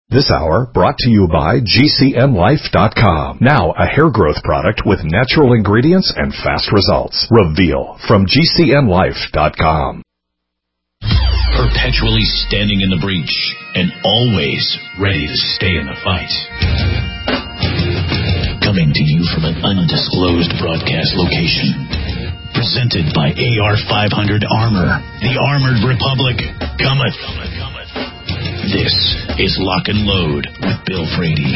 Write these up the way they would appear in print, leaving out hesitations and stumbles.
This hour brought to you by GCNLife.com. Now a hair growth product with natural ingredients and fast results. Reveal from GCNLife.com. Perpetually standing in the breach and always ready to stay in the fight. Coming to you from an undisclosed broadcast location. Presented by AR-500 Armor. The Armored Republic cometh. This is Lock and Load with Bill Frady.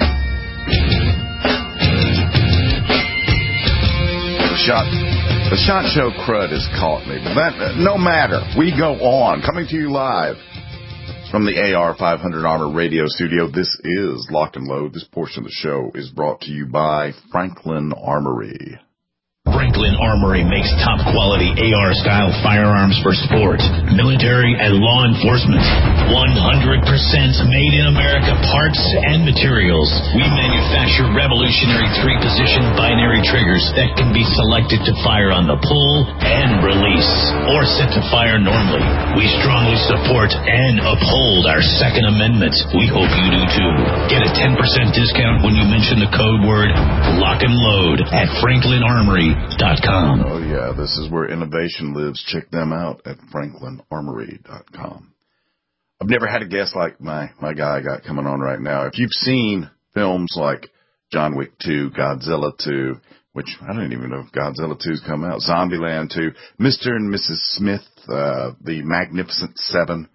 The SHOT Show crud has caught me. But that, no matter. We go on. Coming to you live from the AR-500 Armor radio studio. This is Lock and Load. This portion of the show is brought to you by Franklin Armory. Franklin Armory makes top-quality AR-style firearms for sport, military, and law enforcement. 100% made in America parts and materials. We manufacture revolutionary three-position binary triggers that can be selected to fire on the pull and release, or set to fire normally. We strongly support and uphold our Second Amendment. We hope you do too. Get a 10% discount when you mention the code word Lock and Load at Franklin Armory. Oh, yeah, this is where innovation lives. Check them out at franklinarmory.com. I've never had a guest like my guy I got coming on right now. If you've seen films like John Wick 2, Godzilla 2, which I don't even know if Godzilla 2's come out, Zombieland 2, Mr. and Mrs. Smith, The Magnificent Seven,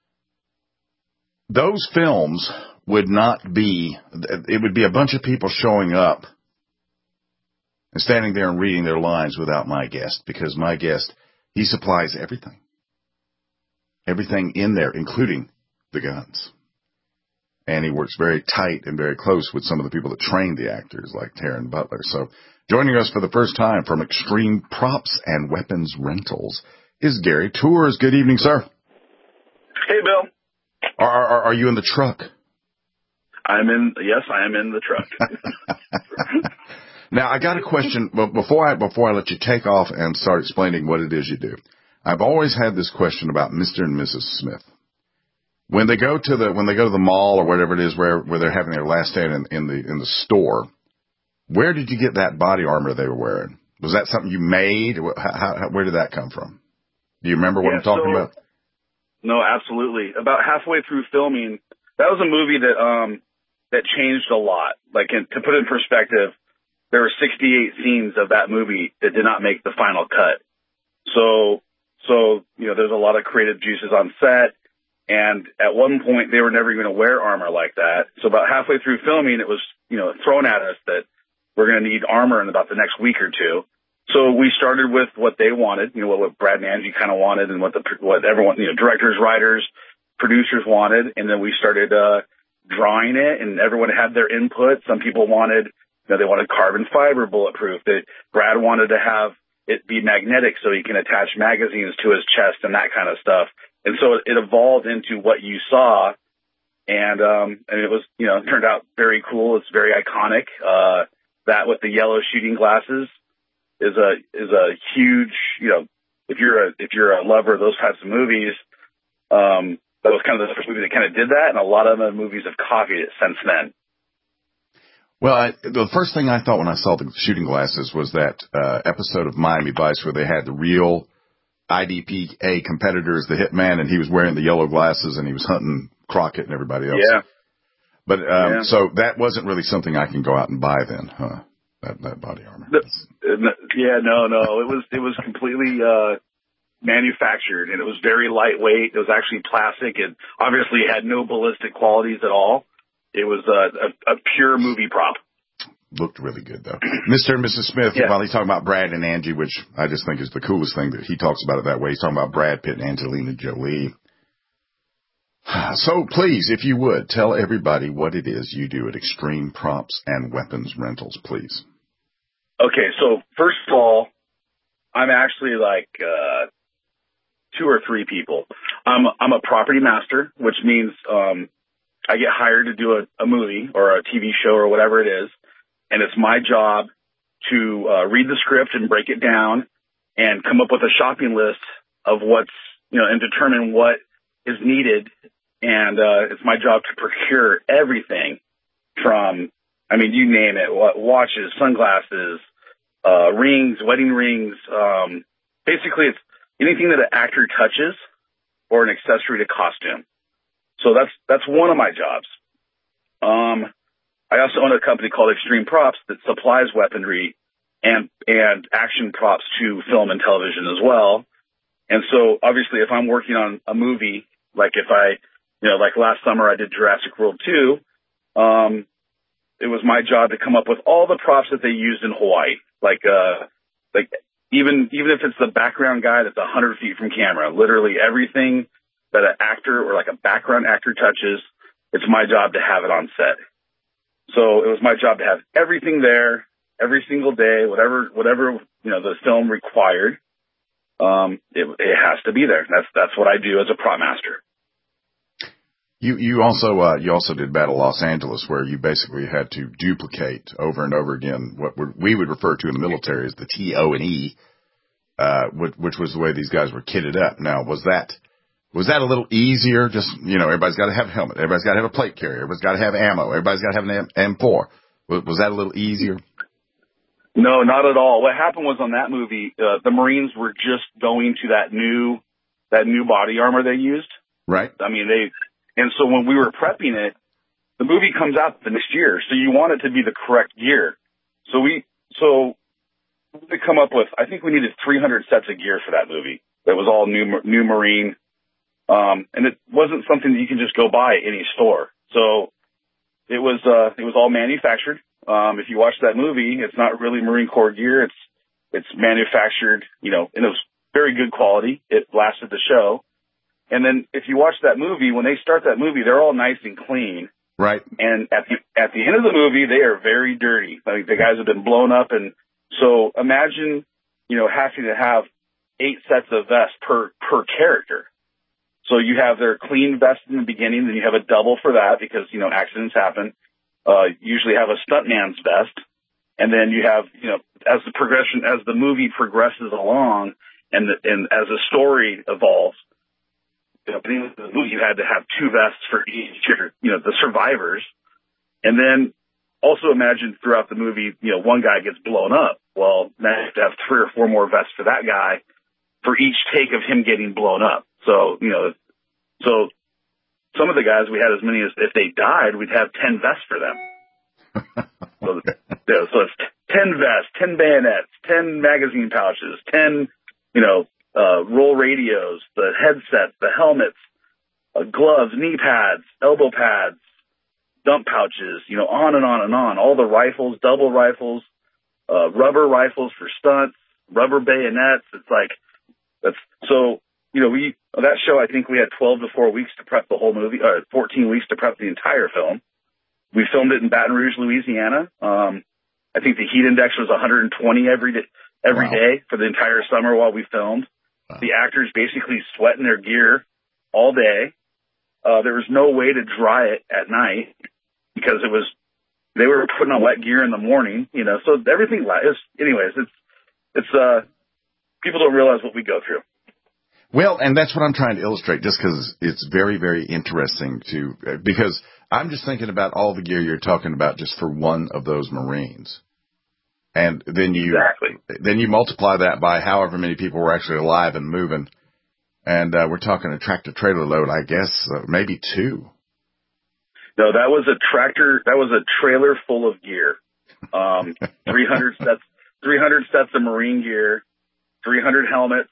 those films would not be, it would be a bunch of people showing up and standing there and reading their lines without my guest, because my guest, he supplies everything. Everything in there, including the guns. And he works very tight and very close with some of the people that train the actors, like Taryn Butler. So joining us for the first time from Extreme Props and Weapons Rentals is Gary Tours. Good evening, sir. Hey, Bill. Are you in the truck? Yes, I am in the truck. Now, I got a question, but before I let you take off and start explaining what it is you do. I've always had this question about Mr. and Mrs. Smith. When they go to the mall or whatever it is where they're having their last day in the store, where did you get that body armor they were wearing? Was that something you made? Where did that come from? Do you remember what I'm talking about? No, absolutely. About halfway through filming, that was a movie that changed a lot. Like, to put it in perspective, there were 68 scenes of that movie that did not make the final cut. So, there's a lot of creative juices on set. And at one point, they were never going to wear armor like that. So about halfway through filming, it was, thrown at us that we're going to need armor in about the next week or two. So we started with what they wanted, what Brad and Angie kind of wanted, and what everyone, directors, writers, producers wanted. And then we started, drawing it, and everyone had their input. Some people wanted, they wanted carbon fiber bulletproof. Brad wanted to have it be magnetic so he can attach magazines to his chest and that kind of stuff. And so it evolved into what you saw, and it was, it turned out very cool. It's very iconic. That with the yellow shooting glasses is a huge, if you're a lover of those types of movies, that was kind of the first movie that kind of did that, and a lot of other movies have copied it since then. Well, the first thing I thought when I saw the shooting glasses was that episode of Miami Vice where they had the real IDPA competitors, the Hitman, and he was wearing the yellow glasses and he was hunting Crockett and everybody else. Yeah. But so that wasn't really something I can go out and buy then, huh? That body armor. Yeah, no. It was completely manufactured, and it was very lightweight. It was actually plastic, and obviously it had no ballistic qualities at all. It was a pure movie prop. Looked really good, though. Mr. and Mrs. Smith, yeah. While he's talking about Brad and Angie, which I just think is the coolest thing that he talks about it that way. He's talking about Brad Pitt and Angelina Jolie. So please, if you would, tell everybody what it is you do at Extreme Props and Weapons Rentals, please. Okay, so first of all, I'm actually like two or three people. I'm a property master, which means I get hired to do a movie or a TV show or whatever it is, and it's my job to read the script and break it down and come up with a shopping list of what's, and determine what is needed And it's my job to procure everything from, I mean, you name it, watches, sunglasses, rings, wedding rings. Basically, it's anything that an actor touches or an accessory to costume. So that's one of my jobs. I also own a company called Extreme Props that supplies weaponry and action props to film and television as well. And so obviously if I'm working on a movie, like if I, like last summer I did Jurassic World 2, it was my job to come up with all the props that they used in Hawaii. Like even if it's the background guy that's 100 feet from camera, literally everything that an actor or like a background actor touches, it's my job to have it on set. So it was my job to have everything there every single day, whatever, the film required. It has to be there. That's what I do as a prop master. You also did Battle Los Angeles, where you basically had to duplicate over and over again what we would refer to in the military as the TO&E, which was the way these guys were kitted up. Now, was that a little easier? Just, everybody's got to have a helmet. Everybody's got to have a plate carrier. Everybody's got to have ammo. Everybody's got to have an M4. Was that a little easier? No, not at all. What happened was on that movie, the Marines were just going to that new body armor they used. Right. I mean, and so when we were prepping it, the movie comes out the next year, so you want it to be the correct gear. So we come up with, I think we needed 300 sets of gear for that movie. That was all new Marine. And it wasn't something that you can just go buy at any store. So it was all manufactured. If you watch that movie, it's not really Marine Corps gear. It's manufactured, and it was very good quality. It lasted the show. And then if you watch that movie, when they start that movie, they're all nice and clean. Right. And at the end of the movie, they are very dirty. Like the guys have been blown up. And so imagine, having to have 8 sets of vests per character. So you have their clean vest in the beginning, then you have a double for that because, accidents happen. Usually have a stuntman's vest. And then you have, as the movie progresses along and as the story evolves, at the end of the movie, you had to have 2 vests for each, the survivors. And then also imagine throughout the movie, one guy gets blown up. Well, now you have to have 3 or 4 more vests for that guy for each take of him getting blown up. So, so some of the guys, we had as many as, if they died, we'd have 10 vests for them. So it's 10 vests, 10 bayonets, 10 magazine pouches, 10, roll radios, the headsets, the helmets, gloves, knee pads, elbow pads, dump pouches, on and on and on. All the rifles, double rifles, rubber rifles for stunts, rubber bayonets. It's like, that show, I think we had 12 to 4 weeks to prep the whole movie, 14 weeks to prep the entire film. We filmed it in Baton Rouge, Louisiana. I think the heat index was 120 every day for the entire summer while we filmed. Wow. The actors basically sweating their gear all day. There was no way to dry it at night because they were putting on wet gear in the morning, so everything anyways, it's people don't realize what we go through. Well, and that's what I'm trying to illustrate, just because it's very, very interesting because I'm just thinking about all the gear you're talking about just for one of those Marines. And then you multiply that by however many people were actually alive and moving. And we're talking a tractor trailer load, I guess, maybe 2. No, that was a tractor. That was a trailer full of gear. 300 sets of Marine gear, 300 helmets,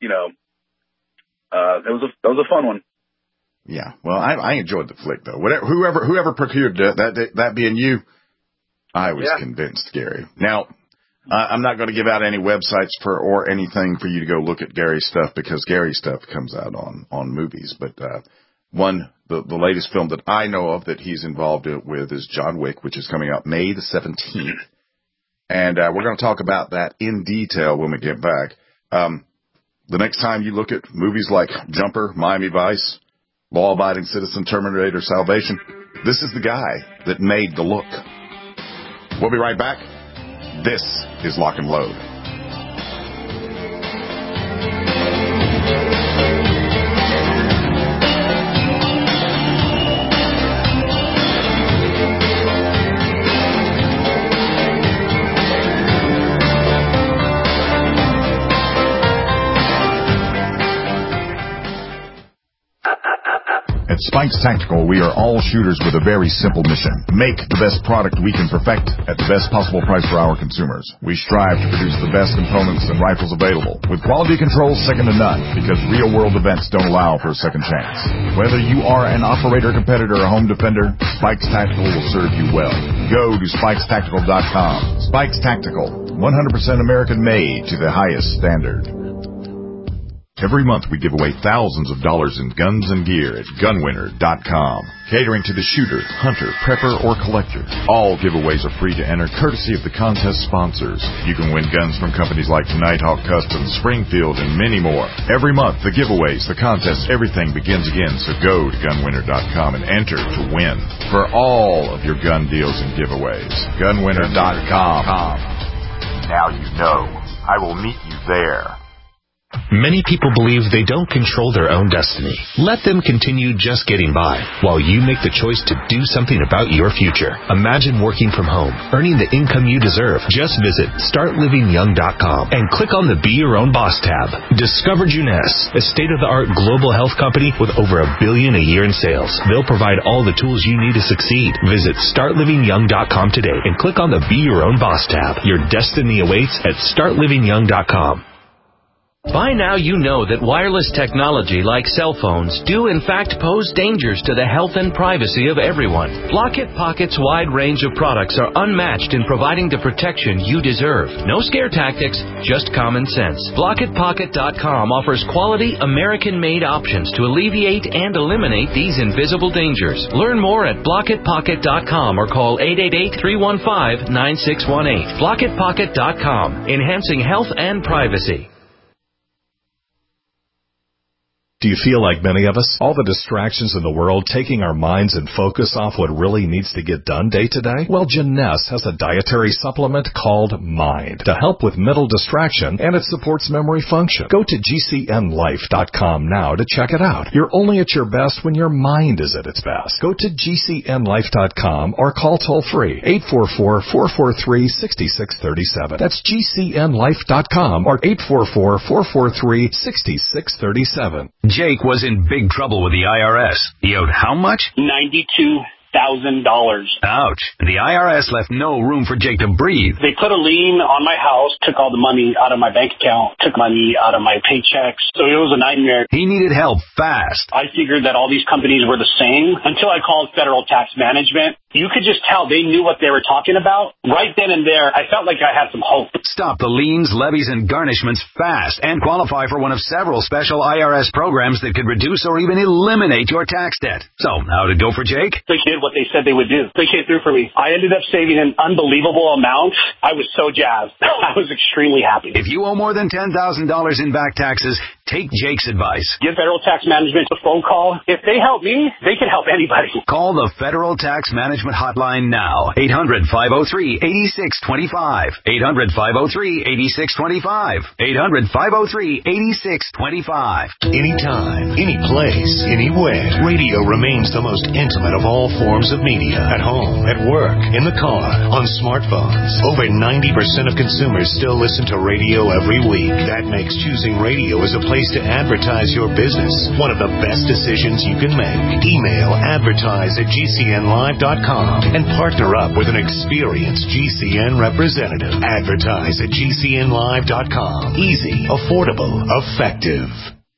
that was a fun one. Yeah. Well, I enjoyed the flick though. Whoever procured that being you, I was convinced, Gary. Now, I'm not going to give out any websites or anything for you to go look at Gary's stuff because Gary's stuff comes out on movies. But the latest film that I know of that he's involved with is John Wick, which is coming out May the 17th. And we're going to talk about that in detail when we get back. The next time you look at movies like Jumper, Miami Vice, Law Abiding Citizen, Terminator, Salvation, this is the guy that made the look. We'll be right back. This is Lock and Load. Spikes Tactical, we are all shooters with a very simple mission. Make the best product we can perfect at the best possible price for our consumers. We strive to produce the best components and rifles available, with quality controls second to none, because real-world events don't allow for a second chance. Whether you are an operator, competitor, or home defender, Spikes Tactical will serve you well. Go to SpikesTactical.com. Spikes Tactical, 100% American-made to the highest standard. Every month we give away thousands of dollars in guns and gear at GunWinner.com. Catering to the shooter, hunter, prepper, or collector. All giveaways are free to enter, courtesy of the contest sponsors. You can win guns from companies like Nighthawk Customs, Springfield, and many more. Every month, the giveaways, the contests, everything begins again, so go to GunWinner.com and enter to win for all of your gun deals and giveaways. GunWinner.com. Now you know. I will meet you there. Many people believe they don't control their own destiny. Let them continue just getting by while you make the choice to do something about your future. Imagine working from home, earning the income you deserve. Just visit StartLivingYoung.com and click on the Be Your Own Boss tab. Discover Juness, a state-of-the-art global health company with over $1 billion a year in sales. They'll provide all the tools you need to succeed. Visit StartLivingYoung.com today and click on the Be Your Own Boss tab. Your destiny awaits at StartLivingYoung.com. By now you know that wireless technology like cell phones do in fact pose dangers to the health and privacy of everyone. Blockit Pocket's wide range of products are unmatched in providing the protection you deserve. No scare tactics, just common sense. BlockitPocket.com offers quality American-made options to alleviate and eliminate these invisible dangers. Learn more at BlockitPocket.com or call 888-315-9618. BlockitPocket.com, enhancing health and privacy. Do you feel like many of us? All the distractions in the world taking our minds and focus off what really needs to get done day to day? Well, Juness has a dietary supplement called Mind to help with mental distraction, and it supports memory function. Go to GCNLife.com now to check it out. You're only at your best when your mind is at its best. Go to GCNLife.com or call toll-free 844-443-6637. That's GCNLife.com or 844-443-6637. Jake was in big trouble with the IRS. He owed how much? $92,000. Ouch. The IRS left no room for Jake to breathe. They put a lien on my house, took all the money out of my bank account, took money out of my paychecks. So it was a nightmare. He needed help fast. I figured that all these companies were the same until I called Federal Tax Management. You could just tell they knew what they were talking about. Right then and there, I felt like I had some hope. Stop the liens, levies, and garnishments fast and qualify for one of several special IRS programs that could reduce or even eliminate your tax debt. So, how did it go for Jake? They did what they said they would do. They came through for me. I ended up saving an unbelievable amount. I was so jazzed. I was extremely happy. If you owe more than $10,000 in back taxes, take Jake's advice. Give Federal Tax Management a phone call. If they help me, they can help anybody. Call the Federal Tax Management Hotline now. 800-503-8625. 800-503-8625. 800-503-8625. Anytime, any place, anywhere. Radio remains the most intimate of all forms of media. At home, at work, in the car, on smartphones. Over 90% of consumers still listen to radio every week. That makes choosing radio as a place to advertise your business one of the best decisions you can make. Email advertise@GCNlive.com and partner up with an experienced GCN representative. Advertise at GCNlive.com. Easy, affordable, effective.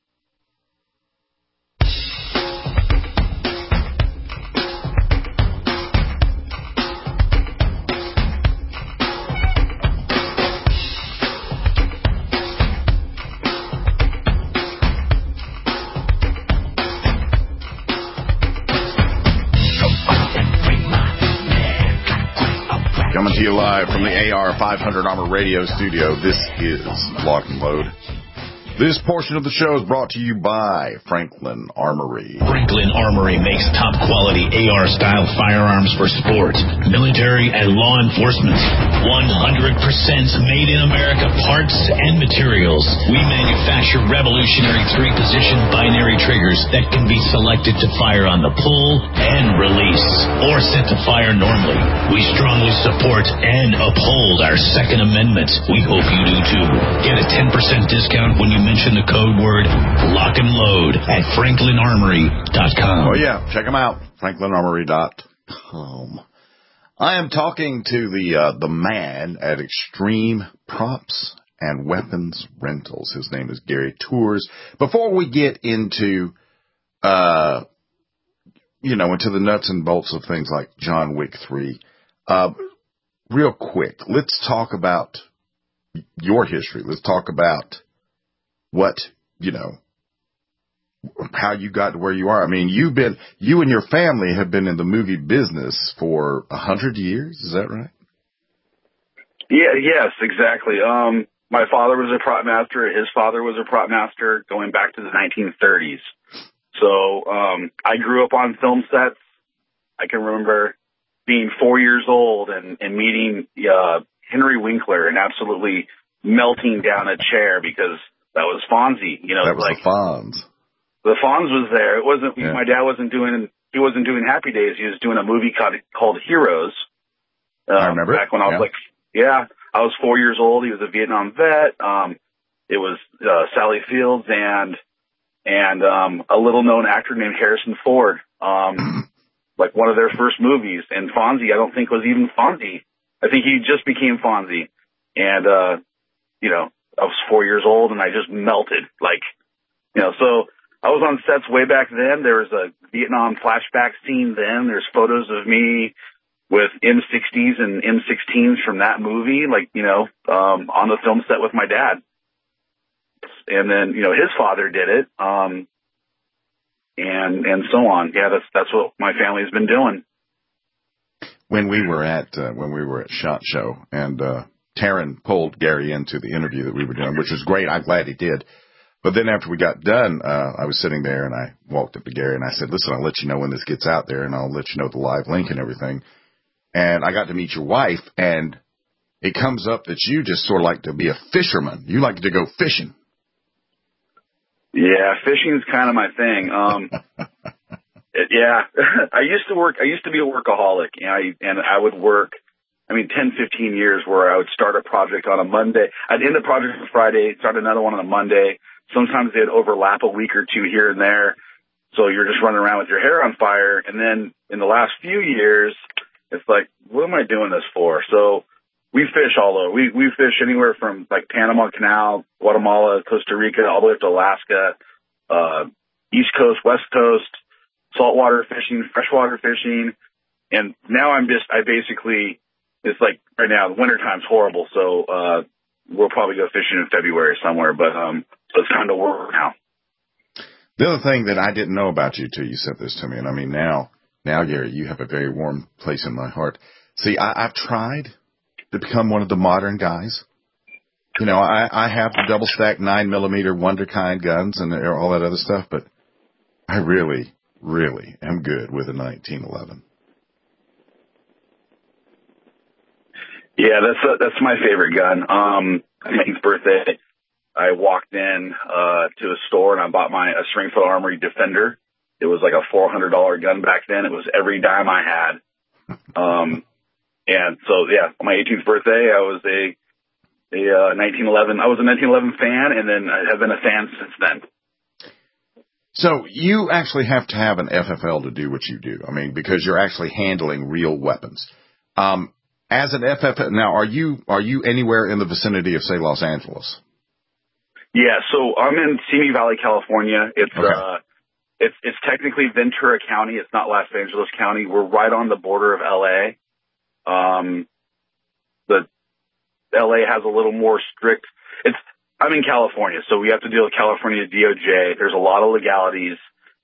Coming to you live from the AR-500 Armor Radio Studio, this is Lock and Load. This portion of the show is brought to you by Franklin Armory. Franklin Armory makes top-quality AR-style firearms for sport, military, and law enforcement. 100% made in America parts and materials. We manufacture revolutionary 3-position binary triggers that can be selected to fire on the pull and release, or set to fire normally. We strongly support and uphold our Second Amendment. We hope you do too. Get a 10% discount when you mention the code word lock and load at franklinarmory.com. Oh, yeah. Check them out. franklinarmory.com. I am talking to the man at Extreme Props and Weapons Rentals. His name is Gary Tours. Before we get into, into the nuts and bolts of things like John Wick 3, real quick, let's talk about your history. Let's talk about what, how you got to where you are. I mean, you and your family have been in the movie business for 100 years. Is that right? Yeah, yes, exactly. My father was a prop master. His father was a prop master going back to the 1930s. So, I grew up on film sets. I can remember being 4 years old and meeting, Henry Winkler and absolutely melting down a chair because that was Fonzie, That was like the Fonz. The Fonz was there. It wasn't, my dad wasn't doing Happy Days. He was doing a movie called Heroes. I remember. Back when I was I was 4 years old. He was a Vietnam vet. It was, Sally Fields and a little known actor named Harrison Ford. Like one of their first movies. And Fonzie, I don't think was even Fonzie. I think he just became Fonzie. And, I was 4 years old and I just melted. So I was on sets way back then. There was a Vietnam flashback scene then. There's photos of me with M60s and M16s from that movie, on the film set with my dad. And then, his father did it. And so on. Yeah, that's what my family's been doing. When we were at SHOT Show and, Taryn pulled Gary into the interview that we were doing, which was great. I'm glad he did. But then after we got done, I was sitting there and I walked up to Gary and I said, listen, I'll let you know when this gets out there and I'll let you know the live link and everything. And I got to meet your wife and it comes up that you just sort of like to be a fisherman. You like to go fishing. Yeah, fishing's kind of my thing. Yeah, I used to be a workaholic and I would work, 10, 15 years where I would start a project on a Monday. I'd end the project on Friday, start another one on a Monday. Sometimes they'd overlap a week or two here and there. So you're just running around with your hair on fire. And then in the last few years, it's like, what am I doing this for? So we fish all over. We fish anywhere from like Panama Canal, Guatemala, Costa Rica, all the way up to Alaska, East Coast, West Coast, saltwater fishing, freshwater fishing. And now it's like right now, the wintertime's horrible. So, we'll probably go fishing in February somewhere, but, so it's kind of work now. The other thing that I didn't know about you till you said this to me, and now, Gary, you have a very warm place in my heart. See, I've tried to become one of the modern guys. I have the double stack 9mm Wonderkind guns and all that other stuff, but I really, really am good with a 1911. Yeah, that's my favorite gun. On my 18th birthday, I walked in to a store and I bought a Springfield Armory Defender. It was like a $400 gun back then. It was every dime I had. And so on my 18th birthday, I was a 1911. I was a 1911 fan, and then I have been a fan since then. So you actually have to have an FFL to do what you do. Because you're actually handling real weapons. As an FFL, now, are you anywhere in the vicinity of, say, Los Angeles? Yeah, so I'm in Simi Valley, California. It's technically Ventura County. It's not Los Angeles County. We're right on the border of LA. The LA has a little more strict. I'm in California, so we have to deal with California DOJ. There's a lot of legalities.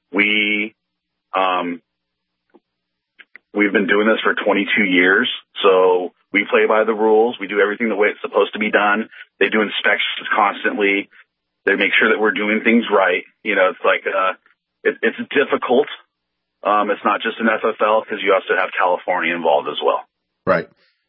We've been doing this for 22 years, so we play by the rules. We do everything the way it's supposed to be done. They do inspections constantly. They make sure that we're doing things right. It's like, it's difficult. It's not just an FFL because you also have California involved as well. Right.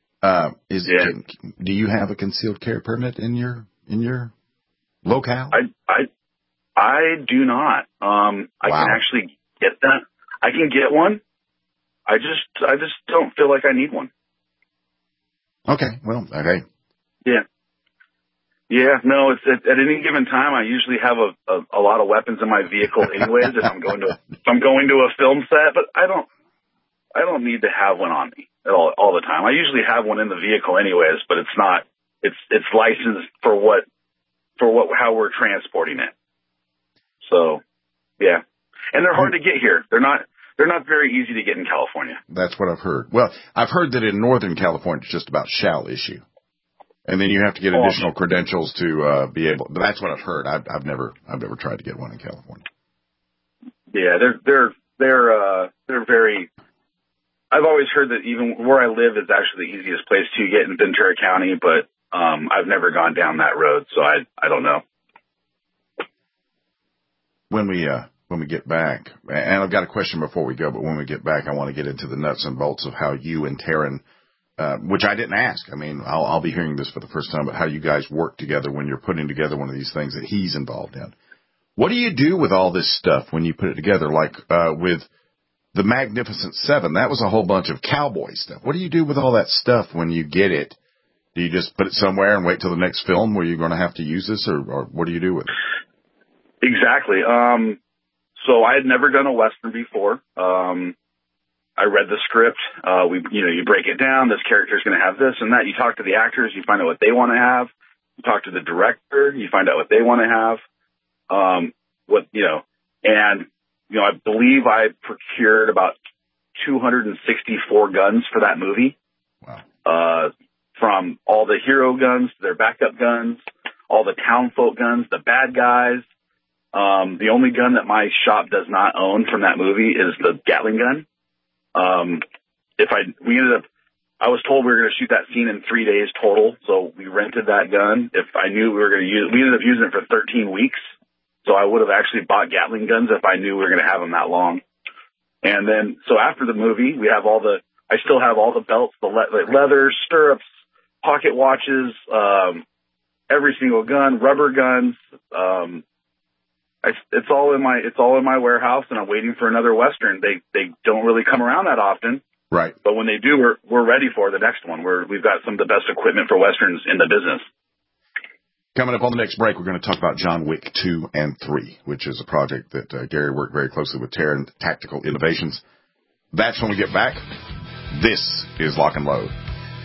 Do you have a concealed carry permit in your locale? I do not. I can actually get that. I can get one. I just don't feel like I need one. Okay. Well, okay. Yeah. Yeah, no, it's at any given time. I usually have a lot of weapons in my vehicle, anyways. If I'm going to a film set, but I don't need to have one on me all the time. I usually have one in the vehicle, anyways, but it's not. It's licensed for how we're transporting it. So, yeah, and they're hard to get here. They're not very easy to get in California. That's what I've heard. Well, I've heard that in Northern California, it's just about shall issue. And then you have to get additional credentials to be able. But that's what I've heard. I've never tried to get one in California. Yeah, they're very. I've always heard that even where I live is actually the easiest place to get in Ventura County, but I've never gone down that road, so I don't know. When we get back, and I've got a question before we go, but when we get back, I want to get into the nuts and bolts of how you and Taryn. Which I didn't ask. I mean, I'll be hearing this for the first time, but how you guys work together when you're putting together one of these things that he's involved in. What do you do with all this stuff when you put it together? Like with the Magnificent Seven, that was a whole bunch of cowboy stuff. What do you do with all that stuff when you get it? Do you just put it somewhere and wait till the next film where you're going to have to use this, or what do you do with it? Exactly. So I had never done a Western before. I read the script. You break it down. This character is going to have this and that. You talk to the actors. You find out what they want to have. You talk to the director. You find out what they want to have. I believe I procured about 264 guns for that movie. Wow. From all the hero guns to their backup guns, all the townfolk guns, the bad guys. The only gun that my shop does not own from that movie is the Gatling gun. I was told we were going to shoot that scene in 3 days total, so we rented that gun. If I knew we were going to use it, we ended up using it for 13 weeks, so I would have actually bought Gatling guns if I knew we were going to have them that long. And then, so after the movie, I still have all the belts, the leather, stirrups, pocket watches, every single gun, rubber guns, it's all in my warehouse, and I'm waiting for another Western. They don't really come around that often, right? But when they do, we're ready for the next one. We've got some of the best equipment for Westerns in the business. Coming up on the next break, we're going to talk about John Wick 2 and 3, which is a project that Gary worked very closely with Taryn, Tactical Innovations. That's when we get back. This is Lock and Load.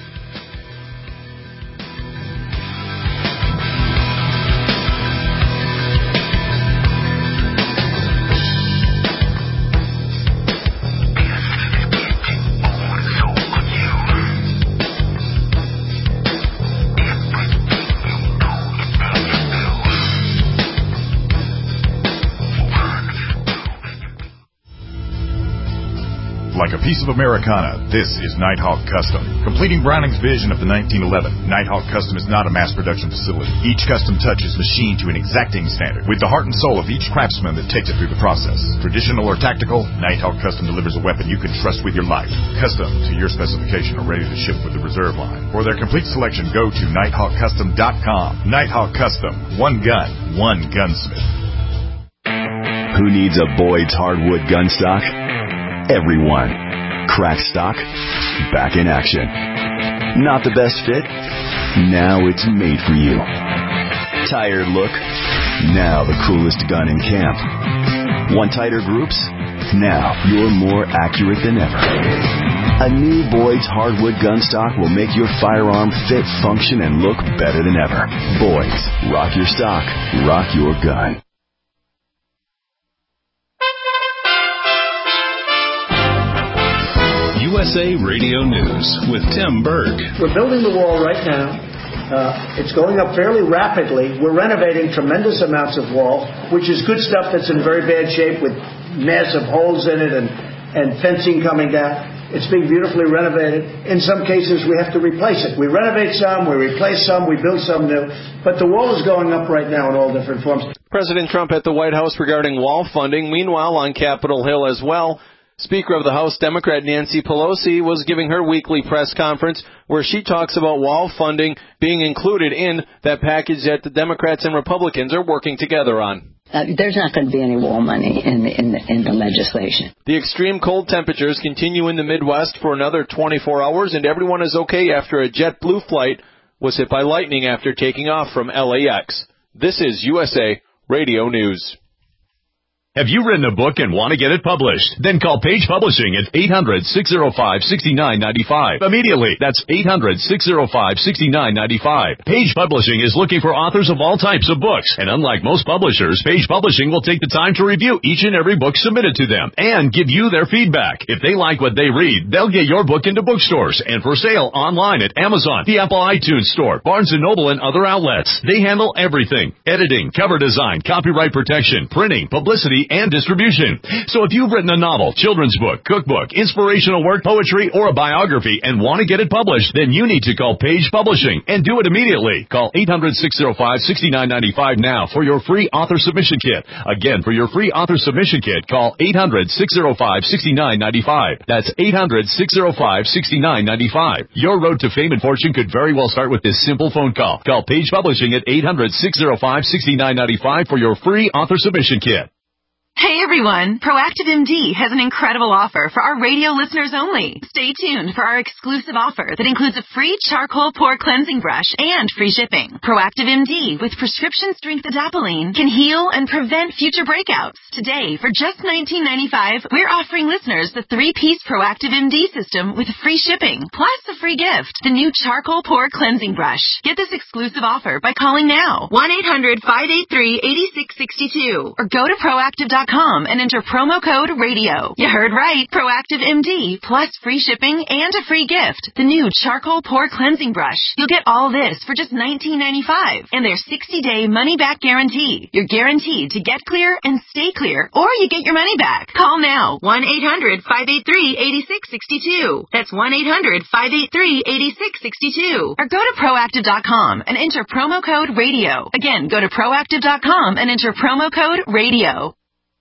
Like a piece of Americana, this is Nighthawk Custom. Completing Browning's vision of the 1911, Nighthawk Custom is not a mass production facility. Each custom touch is machined to an exacting standard, with the heart and soul of each craftsman that takes it through the process. Traditional or tactical, Nighthawk Custom delivers a weapon you can trust with your life. Custom to your specification or ready to ship with the reserve line. For their complete selection, go to NighthawkCustom.com. Nighthawk Custom. One gun, one gunsmith. Who needs a Boyd's hardwood gun stock? Everyone. Crack stock, back in action. Not the best fit? Now it's made for you. Tired look? Now the coolest gun in camp. Want tighter groups? Now you're more accurate than ever. A new Boyd's hardwood gun stock will make your firearm fit, function, and look better than ever. Boyd's. Rock your stock. Rock your gun. USA Radio News with Tim Berg. We're building the wall right now. It's going up fairly rapidly. We're renovating tremendous amounts of wall, which is good stuff that's in very bad shape with massive holes in it and fencing coming down. It's being beautifully renovated. In some cases, we have to replace it. We renovate some, we replace some, we build some new. But the wall is going up right now in all different forms. President Trump at the White House regarding wall funding. Meanwhile, on Capitol Hill as well, Speaker of the House, Democrat Nancy Pelosi, was giving her weekly press conference where she talks about wall funding being included in that package that the Democrats and Republicans are working together on. There's not going to be any wall money in the legislation. The extreme cold temperatures continue in the Midwest for another 24 hours, and everyone is okay after a JetBlue flight was hit by lightning after taking off from LAX. This is USA Radio News. Have you written a book and want to get it published? Then call Page Publishing at 800-605-6995. Immediately. That's 800-605-6995. Page Publishing is looking for authors of all types of books. And unlike most publishers, Page Publishing will take the time to review each and every book submitted to them and give you their feedback. If they like what they read, they'll get your book into bookstores and for sale online at Amazon, the Apple iTunes Store, Barnes & Noble, and other outlets. They handle everything: editing, cover design, copyright protection, printing, publicity, and distribution. So if you've written a novel, children's book, cookbook, inspirational work, poetry, or a biography and want to get it published, then you need to call Page Publishing and do it immediately. Call 800-605-6995 now for your free author submission kit. Again, for your free author submission kit, call 800-605-6995. That's 800-605-6995. Your road to fame and fortune could very well start with this simple phone call. Call Page Publishing at 800-605-6995 for your free author submission kit. Hey everyone, Proactive MD has an incredible offer for our radio listeners only. Stay tuned for our exclusive offer that includes a free charcoal pore cleansing brush and free shipping. Proactive MD with prescription strength adapalene can heal and prevent future breakouts. Today, for just $19.95, we're offering listeners the 3-piece Proactive MD system with free shipping, plus a free gift, the new charcoal pore cleansing brush. Get this exclusive offer by calling now, 1-800-583-8662, or go to proactive.com and enter promo code RADIO. You heard right. Proactive MD plus free shipping and a free gift. The new charcoal pore cleansing brush. You'll get all this for just $19.95 and their 60-day money-back guarantee. You're guaranteed to get clear and stay clear, or you get your money back. Call now. 1-800-583-8662. That's 1-800-583-8662. Or go to proactive.com and enter promo code RADIO. Again, go to proactive.com and enter promo code RADIO.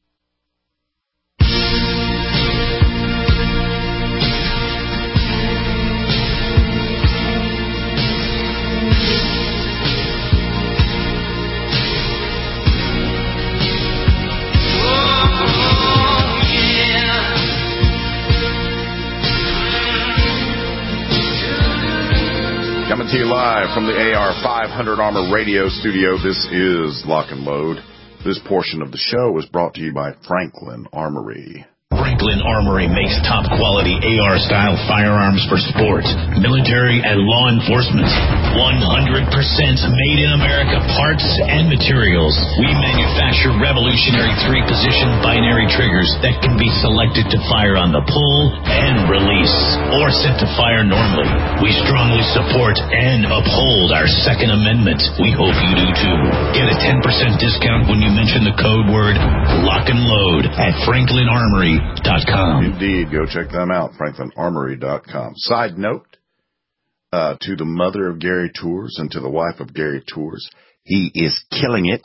Coming to you live from the AR 500 Armor Radio Studio, this is Lock and Load. This portion of the show is brought to you by Franklin Armory. Franklin Armory makes top-quality AR-style firearms for sports, military, and law enforcement. 100% made in America parts and materials. We manufacture revolutionary 3-position binary triggers that can be selected to fire on the pull and release, or set to fire normally. We strongly support and uphold our Second Amendment. We hope you do too. Get a 10% discount when you mention the code word Lock and Load at FranklinArmory.com. Indeed, go check them out, FranklinArmory.com. Side note, to the mother of Gary Tours and to the wife of Gary Tours, he is killing it.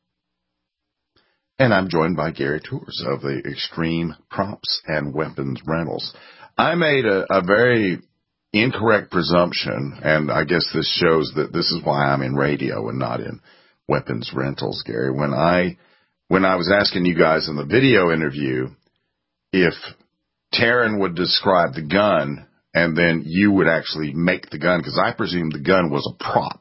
And I'm joined by Gary Tours of the Extreme Props and Weapons Rentals. I made a very incorrect presumption, and I guess this shows that this is why I'm in radio and not in weapons rentals, Gary. When I was asking you guys in the video interview if Taryn would describe the gun and then you would actually make the gun, because I presumed the gun was a prop.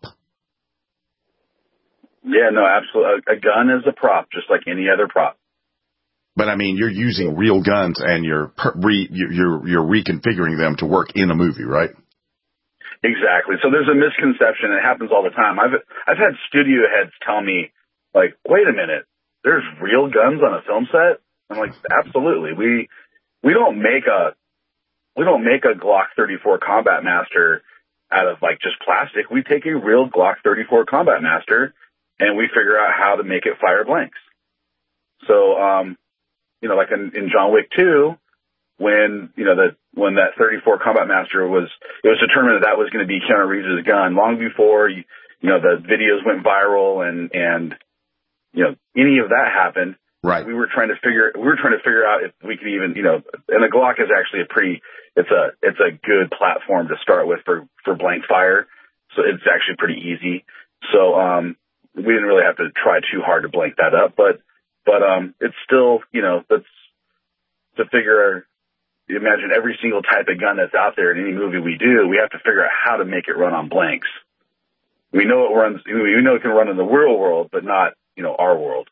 Yeah, no, absolutely. A gun is a prop, just like any other prop. But I mean, you're using real guns and you're reconfiguring them to work in a movie, right? Exactly. So there's a misconception. It happens all the time. I've had studio heads tell me, like, wait a minute, there's real guns on a film set? I'm like, absolutely. We don't make a Glock 34 Combat Master out of like just plastic. We take a real Glock 34 Combat Master and we figure out how to make it fire blanks. So, like in John Wick 2, when that 34 Combat Master it was determined that was going to be Keanu Reeves' gun long before, the videos went viral and any of that happened. Right. We were trying to figure out if we could even, and the Glock is actually it's a good platform to start with for blank fire. So it's actually pretty easy. So, we didn't really have to try too hard to blank that up, but it's still, that's to imagine every single type of gun that's out there in any movie we do, we have to figure out how to make it run on blanks. We know it can run in the real world, but not, our world.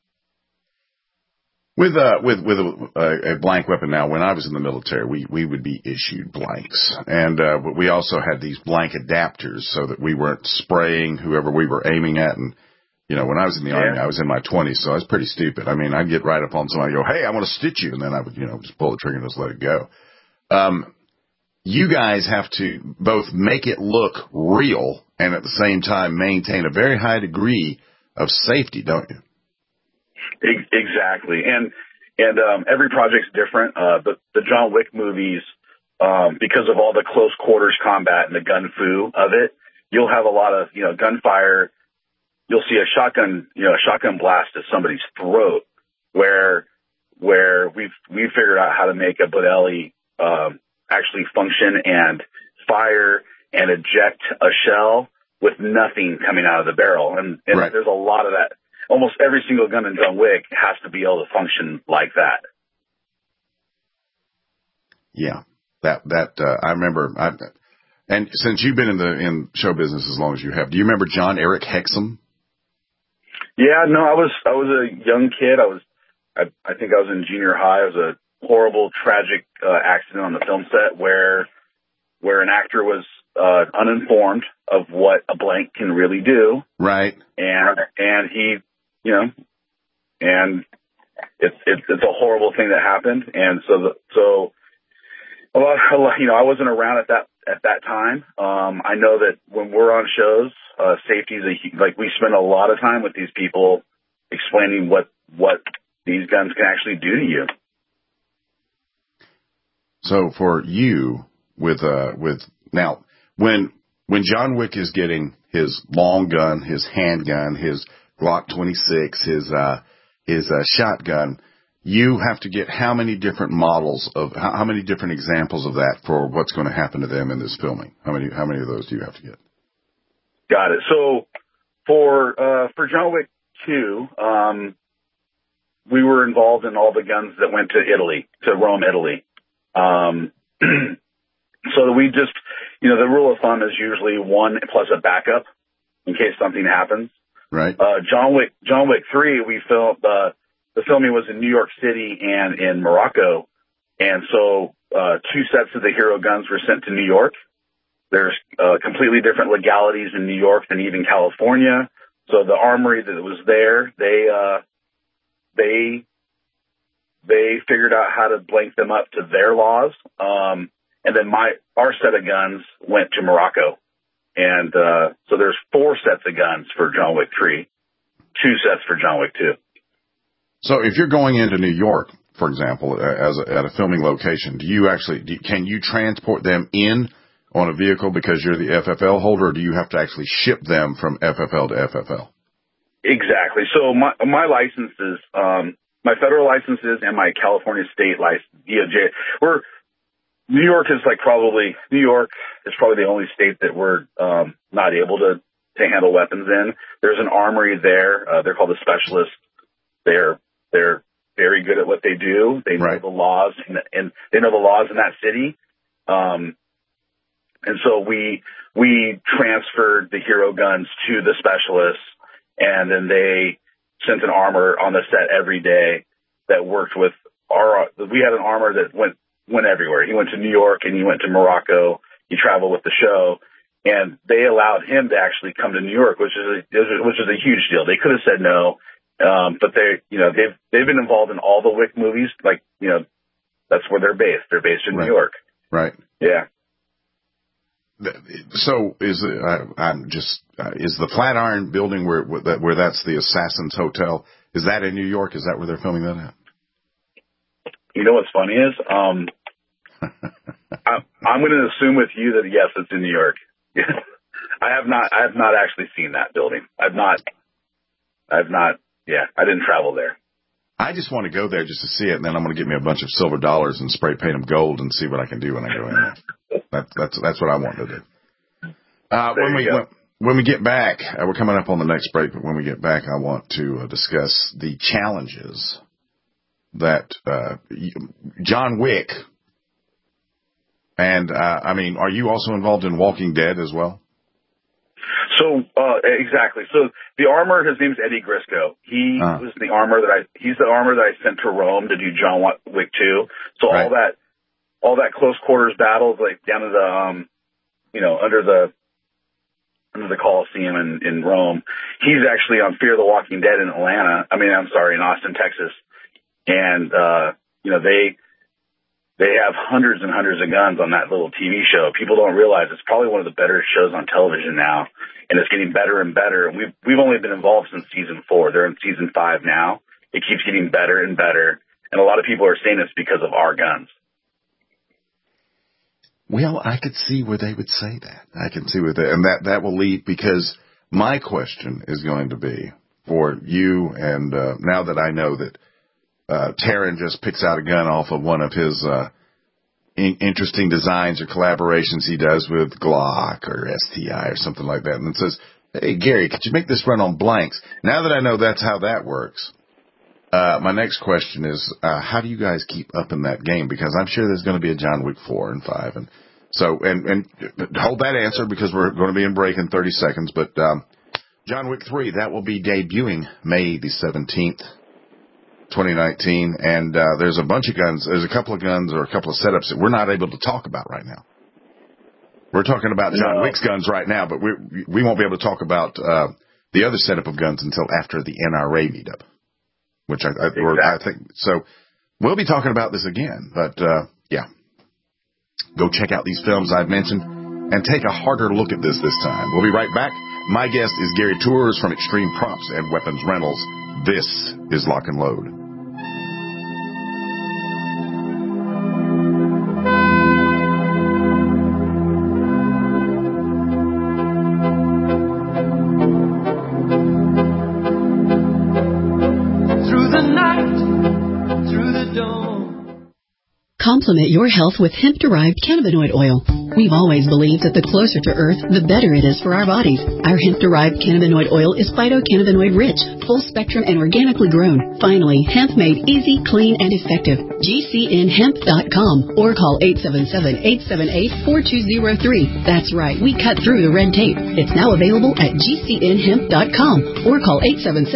With a blank weapon now, when I was in the military, we would be issued blanks. And we also had these blank adapters so that we weren't spraying whoever we were aiming at. And, when I was in the Army, I was in my 20s, so I was pretty stupid. I mean, I'd get right up on somebody and go, hey, I want to stitch you. And then I would, just pull the trigger and just let it go. You guys have to both make it look real and at the same time maintain a very high degree of safety, don't you? Exactly. And every project's different. The John Wick movies, because of all the close quarters combat and the gun fu of it, you'll have a lot of, gunfire. You'll see a shotgun blast at somebody's throat where we've figured out how to make a Budelli, actually function and fire and eject a shell with nothing coming out of the barrel. And right. There's a lot of that. Almost every single gun in John Wick has to be able to function like that. Yeah, I remember. And since you've been in show business as long as you have, do you remember John Eric Hexum? Yeah, no, I was a young kid. I think I was in junior high. It was a horrible, tragic accident on the film set where an actor was uninformed of what a blank can really do. Right. And he. And it's a horrible thing that happened. And so a lot, I wasn't around at that time. I know that when we're on shows, safety is we spend a lot of time with these people explaining what these guns can actually do to you. So for you now, when John Wick is getting his long gun, his handgun, his Glock 26, his shotgun, you have to get how many different models of how many different examples of that for what's going to happen to them in this filming? How many of those do you have to get? Got it. So for John Wick 2, we were involved in all the guns that went to Rome, Italy. So we just, the rule of thumb is usually one plus a backup in case something happens. Right. John Wick 3, we filmed, the filming was in New York City and in Morocco. And so, 2 sets of the hero guns were sent to New York. There's, completely different legalities in New York than even California. So the armory that was there, they figured out how to blank them up to their laws. And then our set of guns went to Morocco. And so there's 4 sets of guns for John Wick 3, 2 sets for John Wick 2. So if you're going into New York, for example, at a filming location, can you transport them in on a vehicle because you're the FFL holder, or do you have to actually ship them from FFL to FFL? Exactly. So my licenses, my federal licenses and my California state license, DOJ, New York is probably the only state that we're not able to handle weapons in. There's an armory there. They're called the specialists. They're very good at what they do. They know the laws and they know the laws in that city. And so we transferred the hero guns to the specialists, and then they sent an armor on the set every day that worked with we had an armor that went everywhere. He went to New York and he went to Morocco. He traveled with the show, and they allowed him to actually come to New York, which is a huge deal. They could have said no, but they've been involved in all the Wick movies. That's where they're based. They're based in New York. Right. Yeah. So is the Flatiron building where that's the Assassin's Hotel? Is that in New York? Is that where they're filming that at? You know what's funny is, I'm going to assume with you that yes, it's in New York. I have not actually seen that building. Yeah, I didn't travel there. I just want to go there just to see it, and then I'm going to get me a bunch of silver dollars and spray paint them gold and see what I can do when I go in there. That's what I want to do. When we get back, we're coming up on the next break, but when we get back, I want to discuss the challenges that John Wick, and are you also involved in Walking Dead as well? So, exactly. So the armor, his name's Eddie Grisco. He was the armor he's the armor that I sent to Rome to do John Wick 2. So all that close quarters battles, like down to the, under the Coliseum in Rome. He's actually on Fear the Walking Dead in in Austin, Texas. And, they have hundreds and hundreds of guns on that little TV show. People don't realize it's probably one of the better shows on television now, and it's getting better and better. And we've only been involved since season 4. They're in season 5 now. It keeps getting better and better, and a lot of people are saying it's because of our guns. Well, I could see where they would say that. I can see where and that will lead, because my question is going to be for you, and now that I know that Taryn just picks out a gun off of one of his interesting designs or collaborations he does with Glock or STI or something like that, and it says, "Hey, Gary, could you make this run on blanks?" Now that I know that's how that works, my next question is, how do you guys keep up in that game? Because I'm sure there's going to be a John Wick 4 and 5. And so, and hold that answer, because we're going to be in break in 30 seconds. But John Wick 3, that will be debuting May the 17th. 2019, and there's a bunch of guns. There's a couple of guns or a couple of setups that we're not able to talk about right now. We're talking about John Wick's guns right now, but we won't be able to talk about the other setup of guns until after the NRA meetup, which I think. So we'll be talking about this again, but go check out these films I've mentioned and take a harder look at this time. We'll be right back. My guest is Gary Tours from Extreme Props and Weapons Rentals. This is Lock and Load. Complement your health with hemp-derived cannabinoid oil. We've always believed that the closer to Earth, the better it is for our bodies. Our hemp-derived cannabinoid oil is phytocannabinoid-rich, full-spectrum, and organically grown. Finally, hemp made easy, clean, and effective. GCNhemp.com or call 877-878-4203. That's right, we cut through the red tape. It's now available at GCNhemp.com or call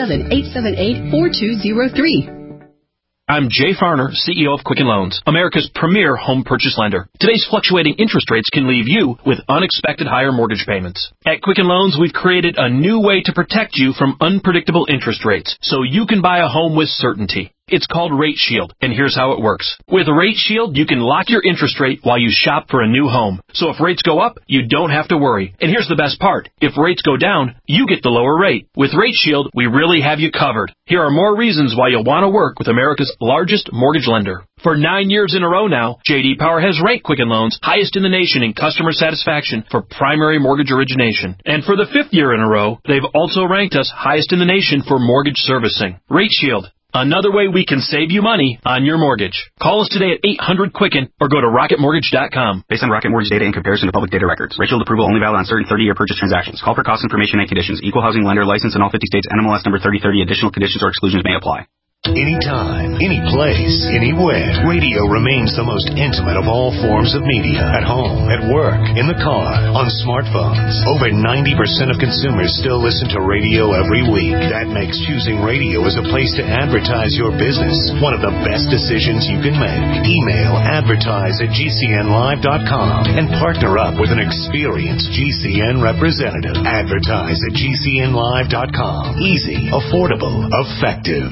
877-878-4203. I'm Jay Farner, CEO of Quicken Loans, America's premier home purchase lender. Today's fluctuating interest rates can leave you with unexpected higher mortgage payments. At Quicken Loans, we've created a new way to protect you from unpredictable interest rates, so you can buy a home with certainty. It's called Rate Shield, and here's how it works. With Rate Shield, you can lock your interest rate while you shop for a new home. So if rates go up, you don't have to worry. And here's the best part. If rates go down, you get the lower rate. With Rate Shield, we really have you covered. Here are more reasons why you'll want to work with America's largest mortgage lender. For 9 years in a row now, J.D. Power has ranked Quicken Loans highest in the nation in customer satisfaction for primary mortgage origination. And for the 5th year in a row, they've also ranked us highest in the nation for mortgage servicing. Rate Shield. Another way we can save you money on your mortgage. Call us today at 800-QUICKEN or go to RocketMortgage.com. Based on Rocket Mortgage data in comparison to public data records. Rate Shield approval only valid on certain 30-year purchase transactions. Call for cost information and conditions. Equal housing lender license in all 50 states. NMLS number 3030. Additional conditions or exclusions may apply. Anytime, any place, anywhere. Radio remains the most intimate of all forms of media. At home, at work, in the car, on smartphones. Over 90% of consumers still listen to radio every week. That makes choosing radio as a place to advertise your business one of the best decisions you can make. Email advertise@gcnlive.com and partner up with an experienced GCN representative. Advertise@gcnlive.com. Easy, affordable, effective.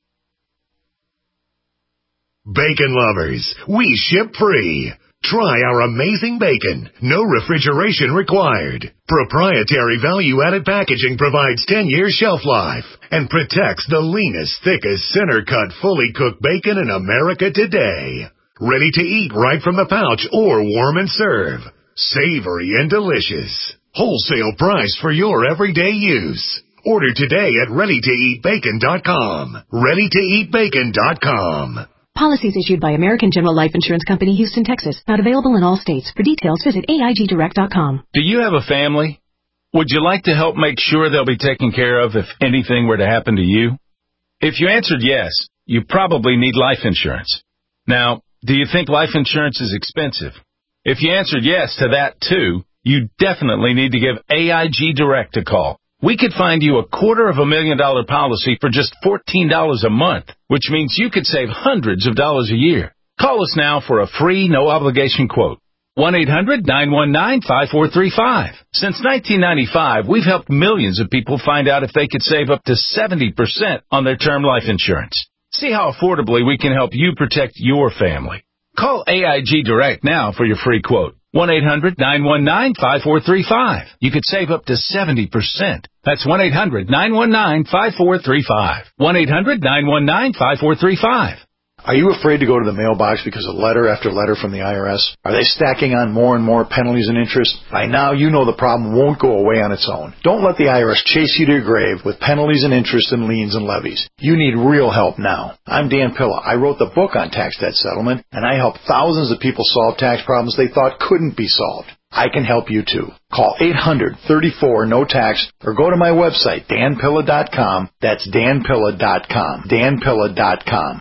Bacon lovers, we ship free. Try our amazing bacon. No refrigeration required. Proprietary value-added packaging provides 10 years shelf life and protects the leanest, thickest, center-cut, fully cooked bacon in America today. Ready to eat right from the pouch or warm and serve. Savory and delicious. Wholesale price for your everyday use. Order today at ReadyToEatBacon.com. ReadyToEatBacon.com. Policies issued by American General Life Insurance Company, Houston, Texas. Not available in all states. For details, visit AIGDirect.com. Do you have a family? Would you like to help make sure they'll be taken care of if anything were to happen to you? If you answered yes, you probably need life insurance. Now, do you think life insurance is expensive? If you answered yes to that too, you definitely need to give AIG Direct a call. We could find you a $250,000 policy for just $14 a month, which means you could save hundreds of dollars a year. Call us now for a free, no-obligation quote. 1-800-919-5435. Since 1995, we've helped millions of people find out if they could save up to 70% on their term life insurance. See how affordably we can help you protect your family. Call AIG Direct now for your free quote. 1-800-919-5435. You could save up to 70%. That's 1-800-919-5435. 1-800-919-5435. Are you afraid to go to the mailbox because of letter after letter from the IRS? Are they stacking on more and more penalties and interest? By now, you know the problem won't go away on its own. Don't let the IRS chase you to your grave with penalties and interest and liens and levies. You need real help now. I'm Dan Pilla. I wrote the book on tax debt settlement, and I help thousands of people solve tax problems they thought couldn't be solved. I can help you too. Call 800-34-NO-TAX or go to my website, danpilla.com. That's danpilla.com. danpilla.com.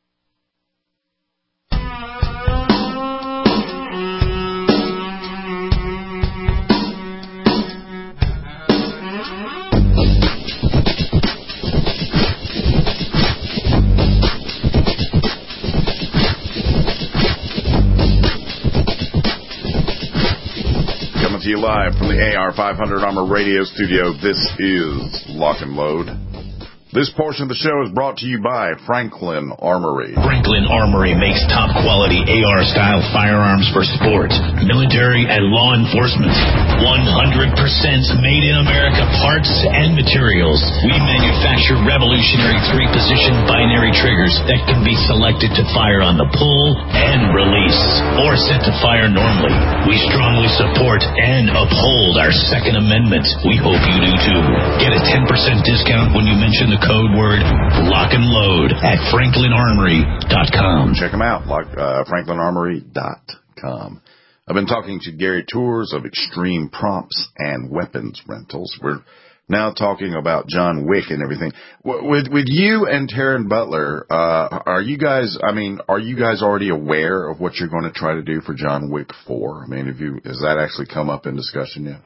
To you live from the AR500 Armor Radio Studio. This is Lock and Load. This portion of the show is brought to you by Franklin Armory. Franklin Armory makes top-quality AR-style firearms for sport, military, and law enforcement. 100% made in America parts and materials. We manufacture revolutionary 3-position binary triggers that can be selected to fire on the pull and release, or set to fire normally. We strongly support and uphold our Second Amendment. We hope you do too. Get a 10% discount when you mention the code word Lock and Load at FranklinArmory.com. Check them out, FranklinArmory.com. I've been talking to Gary Tours of Extreme Prompts and Weapons Rentals. We're now talking about John Wick and everything. With you and Taryn Butler, are you guys already aware of what you're going to try to do for John Wick 4? I mean, has that actually come up in discussion yet?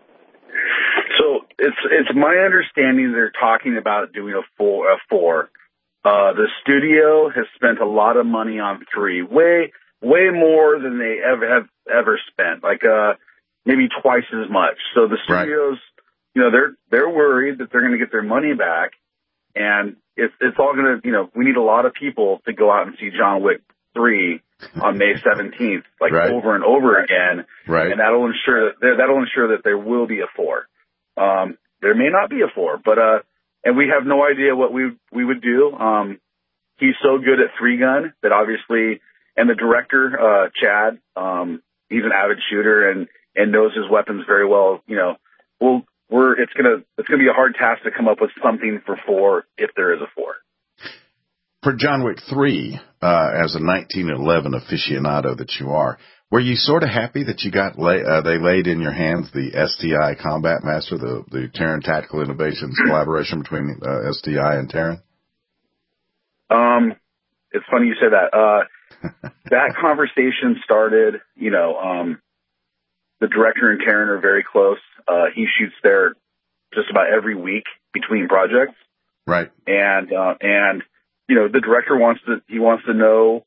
It's my understanding they're talking about doing a 4. The studio has spent a lot of money on 3, way more than they ever spent, like maybe twice as much. So the studios, they're worried that they're going to get their money back, and it's all going to, we need a lot of people to go out and see John Wick 3 on May 17th, over and over again, and that'll ensure that there will be a 4. There may not be a 4, but and we have no idea what we would do. He's so good at 3-gun that obviously, and the director Chad, he's an avid shooter and knows his weapons very well. It's gonna be a hard task to come up with something for 4 if there is a 4. For John Wick 3, as a 1911 aficionado that you are, were you sort of happy that you got they laid in your hands the STI Combat Master, the Taran Tactical Innovations collaboration between STI and Taran? It's funny you say that. That conversation started, the director and Taran are very close. He shoots there just about every week between projects. Right. And the director wants to know,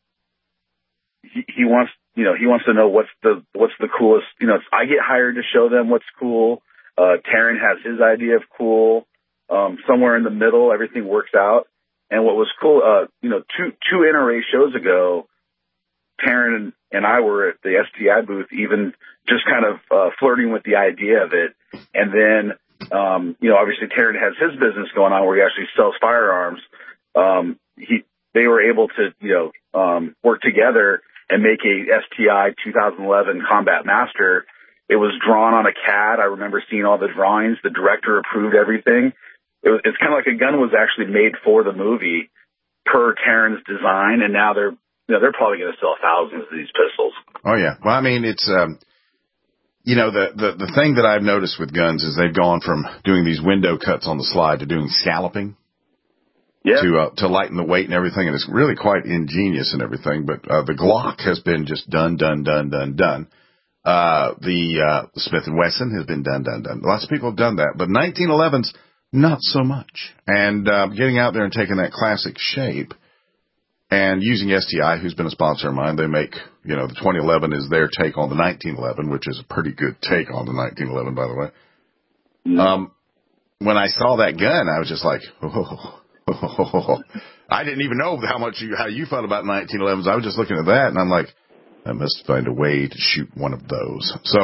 he wants to know what's the coolest, I get hired to show them what's cool. Taran has his idea of cool. Somewhere in the middle, everything works out. And what was cool, two NRA shows ago, Taran and I were at the STI booth, even just kind of flirting with the idea of it. And then, obviously Taran has his business going on where he actually sells firearms. They were able to, work together and make a STI 2011 Combat Master. It was drawn on a CAD. I remember seeing all the drawings. The director approved everything. It's kind of like a gun was actually made for the movie per Taran's design, and now they're probably going to sell thousands of these pistols. Oh yeah. Well, I mean, it's the thing that I've noticed with guns is they've gone from doing these window cuts on the slide to doing scalloping. Yeah. To lighten the weight and everything, and it's really quite ingenious and everything. But the Glock has been just done. The Smith & Wesson has been done. Lots of people have done that, but 1911's not so much. And getting out there and taking that classic shape and using STI, who's been a sponsor of mine, they make, the 2011 is their take on the 1911, which is a pretty good take on the 1911, by the way. When I saw that gun, I was just like, I didn't even know how you felt about 1911s. I was just looking at that, and I'm like, I must find a way to shoot one of those. So,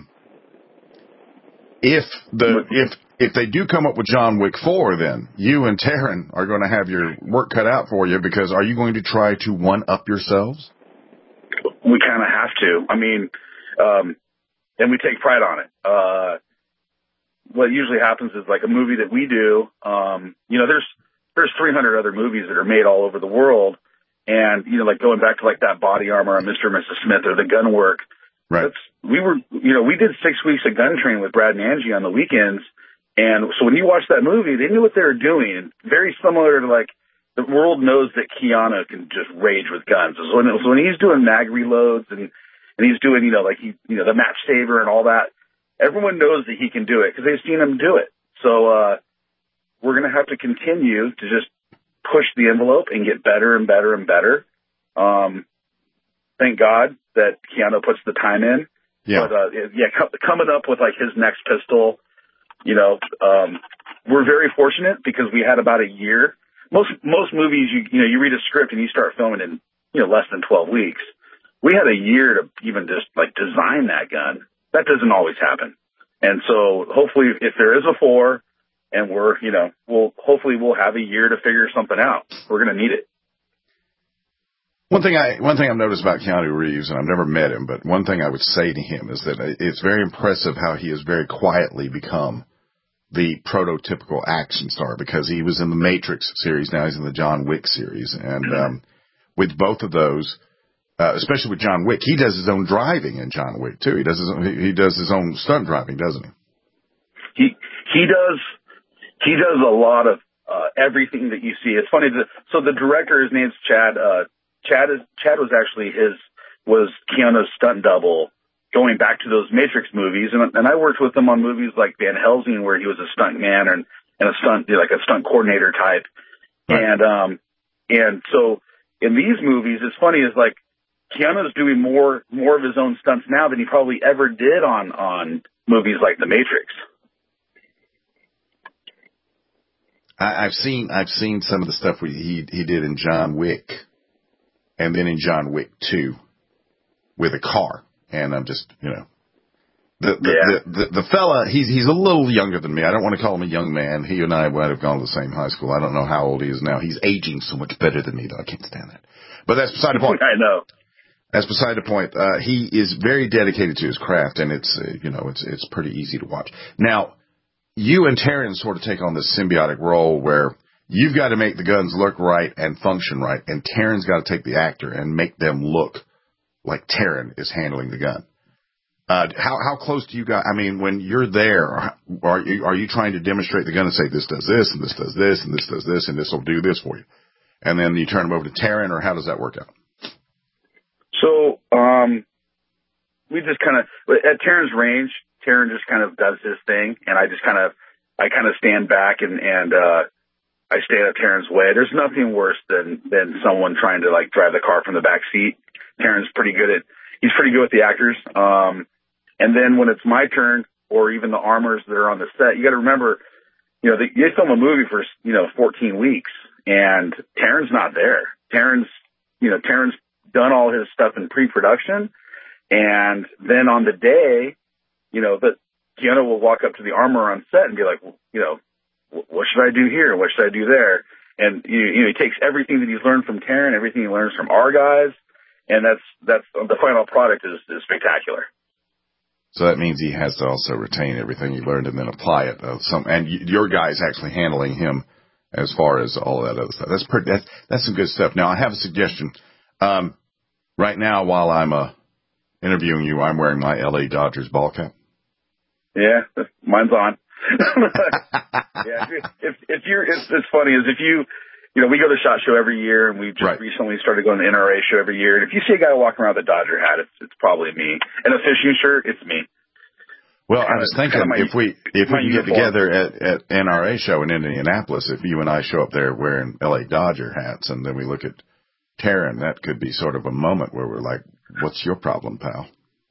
if they do come up with John Wick 4, then you and Taryn are going to have your work cut out for you, because are you going to try to one-up yourselves? We kind of have to. I mean, and we take pride on it. What usually happens is, like, a movie that we do, there's 300 other movies that are made all over the world. And, like going back to like that body armor on Mr. and Mrs. Smith or the gun work. Right. We did 6 weeks of gun training with Brad and Angie on the weekends. And so when you watch that movie, they knew what they were doing. Very similar to, like, the world knows that Keanu can just rage with guns. So when he's doing mag reloads and he's doing, the match saver and all that, everyone knows that he can do it because they've seen him do it. So, we're going to have to continue to just push the envelope and get better and better and better. Thank God that Keanu puts the time in. Yeah. But, coming up with like his next pistol, we're very fortunate because we had about a year. Most movies, you read a script and you start filming in, less than 12 weeks. We had a year to even just like design that gun. That doesn't always happen. And so hopefully if there is a 4, and we'll have a year to figure something out. We're going to need it. One thing I've noticed about Keanu Reeves, and I've never met him, but one thing I would say to him is that it's very impressive how he has very quietly become the prototypical action star, because he was in the Matrix series, now he's in the John Wick series. And with both of those, especially with John Wick, he does his own driving in John Wick too. He does his own stunt driving, doesn't he? He does. He does a lot of everything that you see. It's funny. So the director, his name's Chad. Chad was actually was Keanu's stunt double going back to those Matrix movies, and I worked with him on movies like Van Helsing, where he was a stunt man and a stunt coordinator type. Right. And so in these movies, it's funny, is like Keanu's doing more of his own stunts now than he probably ever did on movies like The Matrix. I've seen some of the stuff he did in John Wick, and then in John Wick 2 with a car, and I'm just the fella, he's a little younger than me. I don't want to call him a young man. He and I might have gone to the same high school. I don't know how old he is now. He's aging so much better than me, though. I can't stand that. But that's beside the point. I know. That's beside the point. He is very dedicated to his craft, and it's it's pretty easy to watch. Now, you and Taryn sort of take on this symbiotic role where you've got to make the guns look right and function right, and Taryn's got to take the actor and make them look like Taryn is handling the gun. How close do you guys? I mean, when you're there, are you trying to demonstrate the gun and say this does this and this does this and this does this and this will do this for you, and then you turn them over to Taryn, or how does that work out? So we just kind of at Taryn's range. Taryn just kind of does his thing, and I kind of stand back and I stay out of Taryn's way. There's nothing worse than someone trying to like drive the car from the back seat. Taryn's pretty good with the actors. And then when it's my turn, or even the armors that are on the set, you got to remember, they film a movie for 14 weeks, and Taryn's not there. Taryn's done all his stuff in pre-production, and then on the day, that Keanu will walk up to the armor on set and be like, what should I do here? What should I do there? And he takes everything that he's learned from Taryn, everything he learns from our guys, and that's the final product is spectacular. So that means he has to also retain everything he learned and then apply it. And your guys actually handling him as far as all that other stuff. That's some good stuff. Now I have a suggestion. Right now, while I'm interviewing you, I'm wearing my LA Dodgers ball cap. Yeah, mine's on. Yeah, it's funny is we go to SHOT Show every year, and we've just recently started going to the NRA show every year. And if you see a guy walking around with a Dodger hat, it's probably me. And a fishing shirt, it's me. Well, I was thinking if we can get together at NRA show in Indianapolis, if you and I show up there wearing LA Dodger hats, and then we look at Taryn, that could be sort of a moment where we're like, "What's your problem, pal?"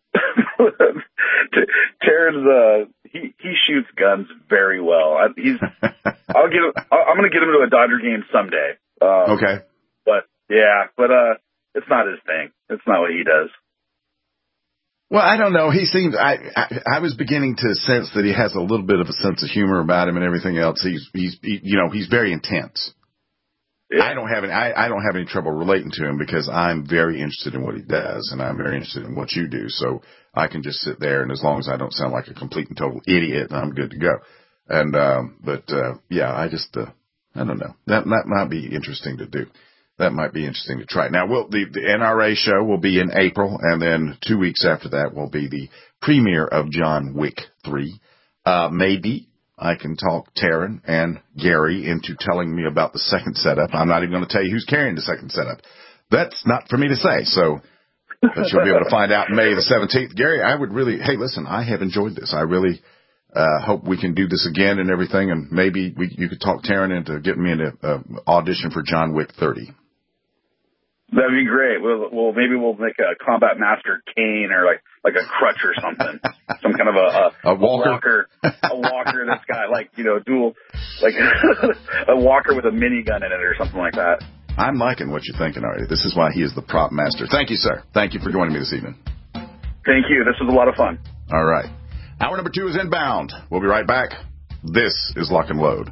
Taryn's he shoots guns very well. I'm going to get him to a Dodger game someday. Okay. But it's not his thing. It's not what he does. Well, I don't know. He seems. I was beginning to sense that he has a little bit of a sense of humor about him and everything else. He's very intense. Yeah. I don't have any trouble relating to him because I'm very interested in what he does, and I'm very interested in what you do. So I can just sit there, and as long as I don't sound like a complete and total idiot, I'm good to go. And I don't know. That might be interesting to do. That might be interesting to try. Now, the NRA show will be in April, and then 2 weeks after that will be the premiere of John Wick 3. Maybe I can talk Taryn and Gary into telling me about the second setup. I'm not even going to tell you who's carrying the second setup. That's not for me to say. So, but you'll be able to find out May the 17th. Gary, hey, listen, I have enjoyed this. I really hope we can do this again and everything, and maybe you could talk Taryn into getting me an audition for John Wick 30. That'd be great. Well, maybe we'll make a Combat Master cane or like a crutch or something. Some kind of a walker. A walker that's got dual, like a walker with a minigun in it or something like that. I'm liking what you're thinking already. This is why he is the prop master. Thank you, sir. Thank you for joining me this evening. Thank you. This was a lot of fun. All right. Hour number 2 is inbound. We'll be right back. This is Lock and Load.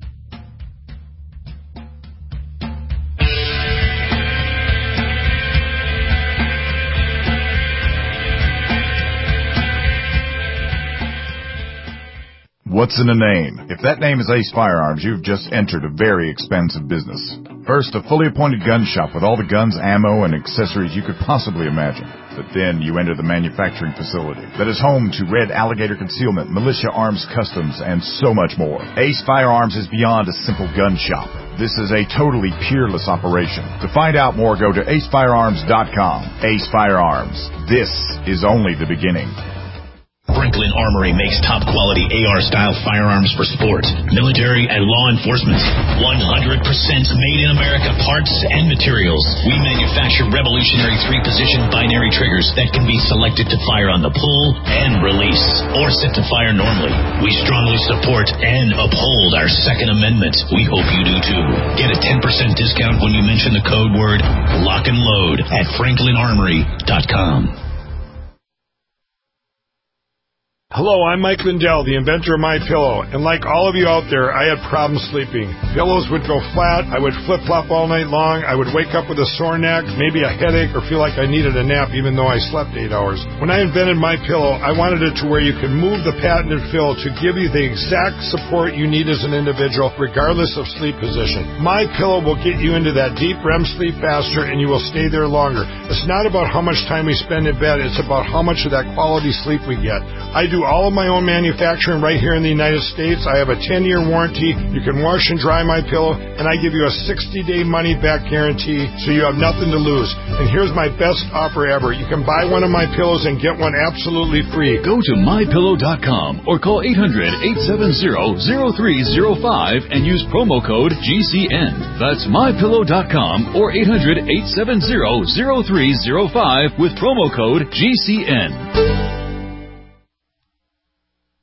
What's in a name? If that name is Ace Firearms, you've just entered a very expensive business. First, a fully appointed gun shop with all the guns, ammo, and accessories you could possibly imagine. But then you enter the manufacturing facility that is home to Red Alligator Concealment, Militia Arms Customs, and so much more. Ace Firearms is beyond a simple gun shop. This is a totally peerless operation. To find out more, go to acefirearms.com. Ace Firearms. This is only the beginning. Franklin Armory makes top-quality AR-style firearms for sport, military, and law enforcement. 100% made-in-America parts and materials. We manufacture revolutionary 3-position binary triggers that can be selected to fire on the pull and release, or set to fire normally. We strongly support and uphold our Second Amendment. We hope you do too. Get a 10% discount when you mention the code word Lock and Load at franklinarmory.com. Hello, I'm Mike Lindell, the inventor of MyPillow, and like all of you out there, I had problems sleeping. Pillows would go flat, I would flip-flop all night long, I would wake up with a sore neck, maybe a headache, or feel like I needed a nap even though I slept 8 hours. When I invented MyPillow, I wanted it to where you could move the patented fill to give you the exact support you need as an individual, regardless of sleep position. MyPillow will get you into that deep REM sleep faster, and you will stay there longer. It's not about how much time we spend in bed, it's about how much of that quality sleep we get. I do all of my own manufacturing right here in the United States. I have a 10-year warranty. You can wash and dry my pillow, and I give you a 60-day money-back guarantee, so you have nothing to lose. And here's my best offer ever. You can buy one of my pillows and get one absolutely free. Go to mypillow.com or call 800-870-0305 and use promo code GCN. That's mypillow.com or 800-870-0305 with promo code GCN.